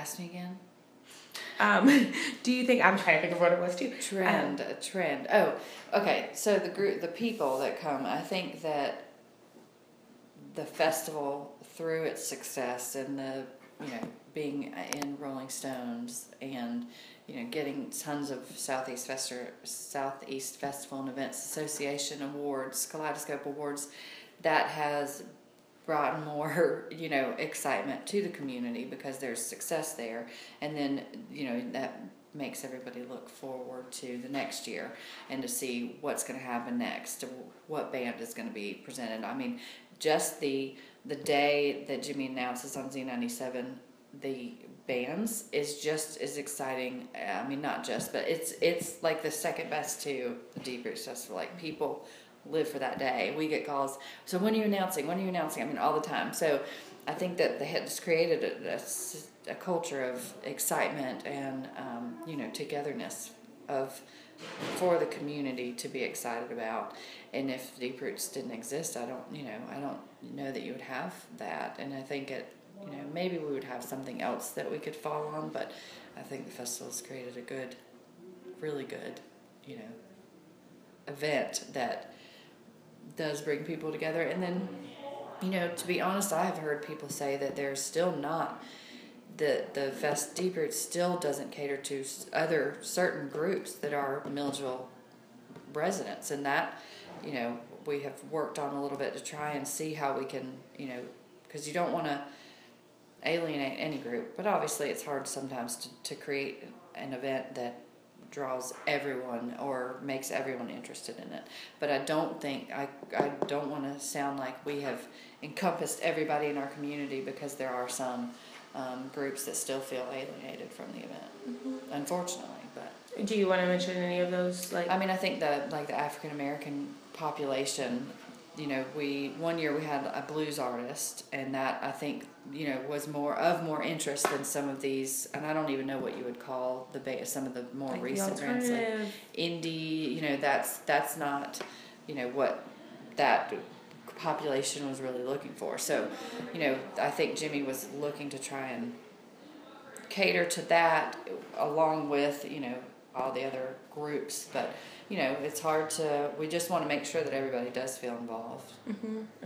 Ask me again. Do you think, I'm trying to think of what it was too. Trend. Oh, okay. So the people that come, I think that the festival, through its success and the, being in Rolling Stones and, getting tons of Southeast Festival and Events Association awards, Kaleidoscope Awards, that has brought more, excitement to the community because there's success there. And then, that makes everybody look forward to the next year and to see what's going to happen next, what band is going to be presented. I mean, just the day that Jimmy announces on Z97 the bands is just as exciting. I mean, not just, but it's like the second best to the Deep Roots Festival. Like, people live for that day. We get calls, so when are you announcing? I mean, all the time. So I think that they had just created a culture of excitement and togetherness for the community to be excited about. And if Deep Roots didn't exist, I don't know that you would have that. And I think maybe we would have something else that we could fall on, but I think the festival's created a really good, event that does bring people together. And then, to be honest, I have heard people say that there's still not, the Deep Roots still doesn't cater to other certain groups that are Milledgeville residents, and that, we have worked on a little bit to try and see how we can, because you don't want to alienate any group, but obviously it's hard sometimes to create an event that draws everyone or makes everyone interested in it. But I don't think, I don't want to sound like we have encompassed everybody in our community, because there are some groups that still feel alienated from the event, unfortunately. But do you want to mention any of those? I think the African American population, one year we had a blues artist, and that I think was more interest than some of these, and I don't even know what you would call some of the more recent bands, like indie. That's not what that population was really looking for. So I think Jimmy was looking to try and cater to that, along with all the other groups. But it's hard to, we just want to make sure that everybody does feel involved.